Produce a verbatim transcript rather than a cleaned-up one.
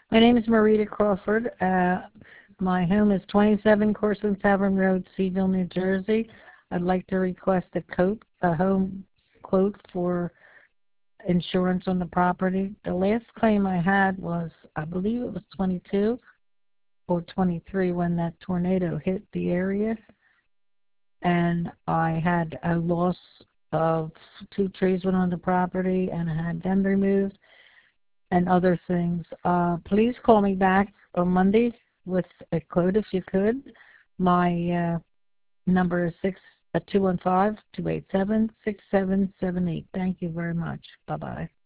My name is Marita Crawford. Uh, my home is twenty-seven Corson Tavern Road, Seaville, New Jersey. I'd like to request a quote, a home quote for insurance on the property. The last claim I had was, I believe it was twenty-two or twenty-three when that tornado hit the area, and I had a loss of two trees went on the property, and I had them removed and other things. Uh, please call me back on Monday with a quote if you could. My uh, number is six uh, two one five, two eight seven, six seven seven eight. Thank you very much. Bye bye.